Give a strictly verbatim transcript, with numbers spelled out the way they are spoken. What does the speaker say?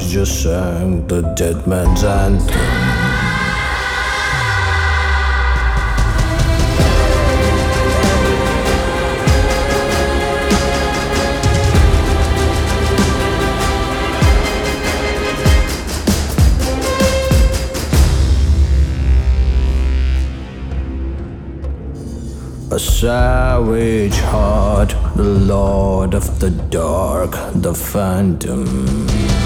voice just sang the dead man's anthem. A savage heart, the lord of the dark, the phantom.